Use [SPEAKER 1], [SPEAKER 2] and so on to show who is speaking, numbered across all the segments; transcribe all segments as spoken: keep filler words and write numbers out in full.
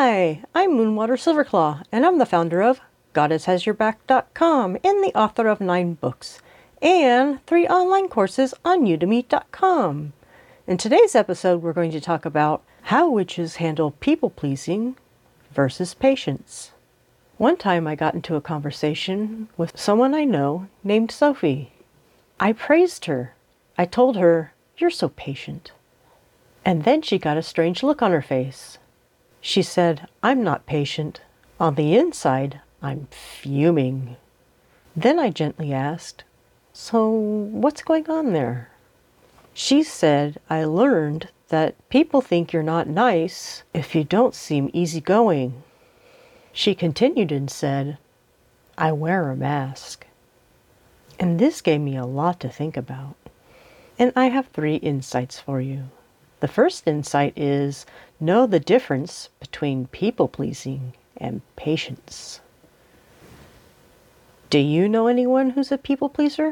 [SPEAKER 1] Hi, I'm Moonwater Silverclaw, and I'm the founder of Goddess Has Your Back dot com and the author of nine books and three online courses on Udemy dot com. In today's episode, we're going to talk about how witches handle people-pleasing versus patience. One time I got into a conversation with someone I know named Sophie. I praised her. I told her, "You're so patient." And then she got a strange look on her face. She said, "I'm not patient. On the inside, I'm fuming." Then I gently asked, "So what's going on there?" She said, "I learned that people think you're not nice if you don't seem easygoing." She continued and said, "I wear a mask." And this gave me a lot to think about. And I have three insights for you. The first insight is know the difference between people-pleasing and patience. Do you know anyone who's a people-pleaser?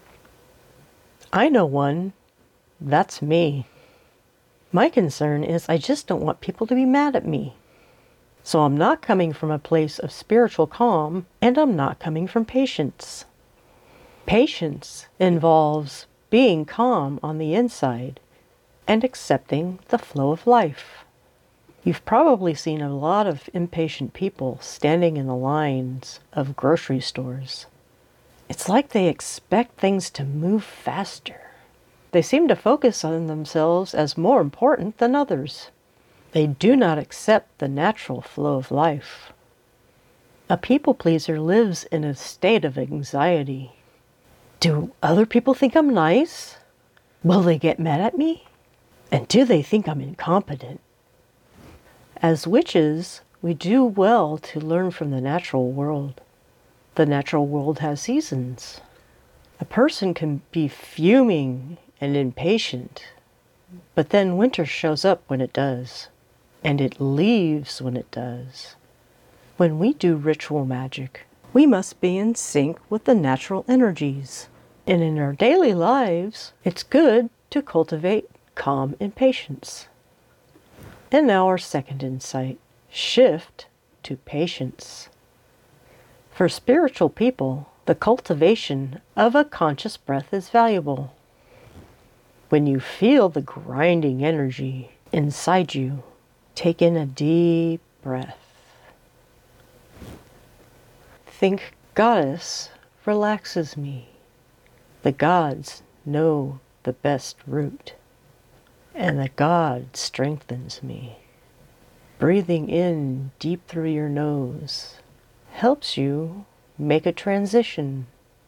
[SPEAKER 1] I know one. That's me. My concern is I just don't want people to be mad at me. So I'm not coming from a place of spiritual calm, and I'm not coming from patience. Patience involves being calm on the inside and accepting the flow of life. You've probably seen a lot of impatient people standing in the lines of grocery stores. It's like they expect things to move faster. They seem to focus on themselves as more important than others. They do not accept the natural flow of life. A people pleaser lives in a state of anxiety. Do other people think I'm nice? Will they get mad at me? And do they think I'm incompetent? As witches, we do well to learn from the natural world. The natural world has seasons. A person can be fuming and impatient, but then winter shows up when it does, and it leaves when it does. When we do ritual magic, we must be in sync with the natural energies. And in our daily lives, it's good to cultivate calm and patience. And now our second insight, shift to patience. For spiritual people, the cultivation of a conscious breath is valuable. When you feel the grinding energy inside you, take in a deep breath. Think, "Goddess relaxes me. The gods know the best route. And the God strengthens me." Breathing in deep through your nose helps you make a transition.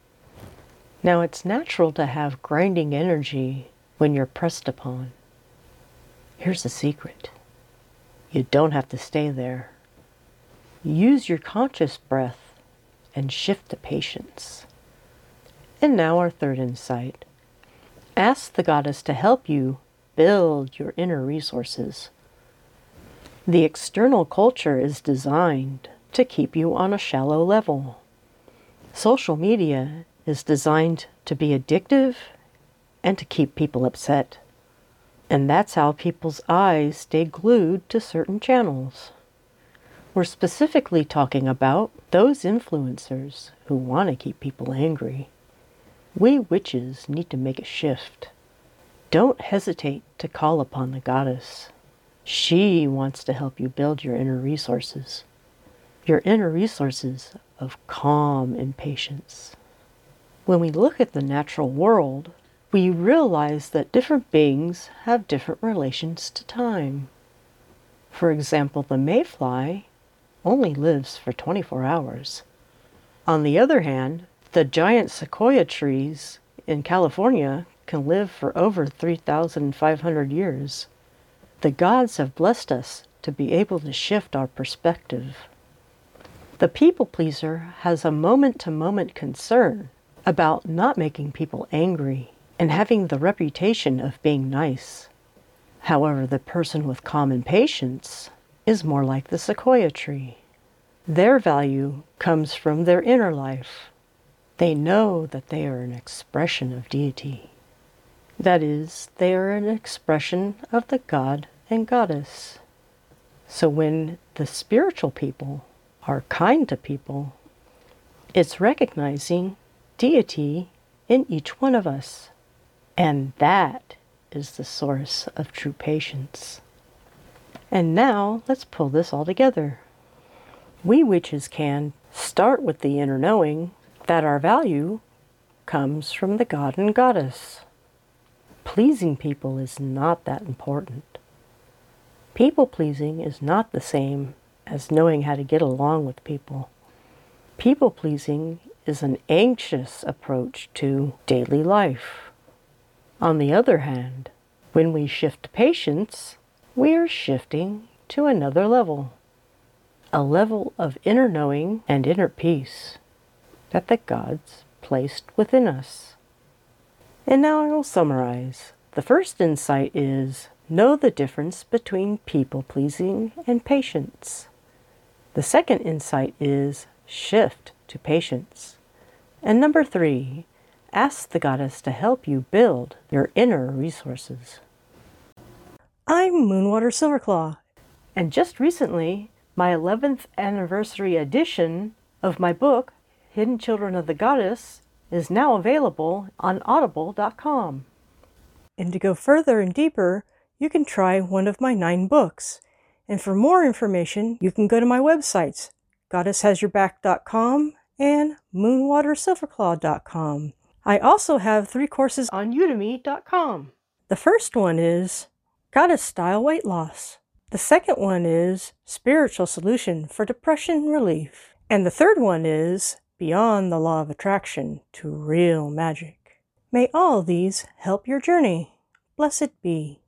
[SPEAKER 1] Now it's natural to have grinding energy when you're pressed upon. Here's the secret. You don't have to stay there. Use your conscious breath and shift to patience. And now our third insight. Ask the goddess to help you build your inner resources. The external culture is designed to keep you on a shallow level. Social media is designed to be addictive and to keep people upset. And that's how people's eyes stay glued to certain channels. We're specifically talking about those influencers who want to keep people angry. We witches need to make a shift. Don't hesitate to call upon the goddess. She wants to help you build your inner resources. Your inner resources of calm and patience. When we look at the natural world, we realize that different beings have different relations to time. For example, the mayfly only lives for twenty-four hours. On the other hand, the giant sequoia trees in California can live for over three thousand five hundred years. The gods have blessed us to be able to shift our perspective. The people pleaser has a moment-to-moment concern about not making people angry and having the reputation of being nice. However, the person with calm and patience is more like the sequoia tree. Their value comes from their inner life. They know that they are an expression of deity. That is, they are an expression of the god and goddess. So when the spiritual people are kind to people, it's recognizing deity in each one of us. And that is the source of true patience. And now let's pull this all together. We witches can start with the inner knowing that our value comes from the god and goddess. Pleasing people is not that important. People pleasing is not the same as knowing how to get along with people. People pleasing is an anxious approach to daily life. On the other hand, when we shift to patience, we are shifting to another level. A level of inner knowing and inner peace that the gods placed within us. And now I will summarize. The first insight is, know the difference between people-pleasing and patience. The second insight is, shift to patience. And number three, ask the goddess to help you build your inner resources. I'm Moonwater Silverclaw, and just recently, my eleventh anniversary edition of my book, Hidden Children of the Goddess, is now available on audible dot com. And to go further and deeper, you can try one of my nine books. And for more information, you can go to my websites, goddess has your back dot com and moonwater silverclaw dot com. I also have three courses on udemy dot com. The first one is Goddess Style Weight Loss. The second one is Spiritual Solution for Depression Relief. And the third one is Beyond the Law of Attraction to Real Magic. May all these help your journey. Blessed be.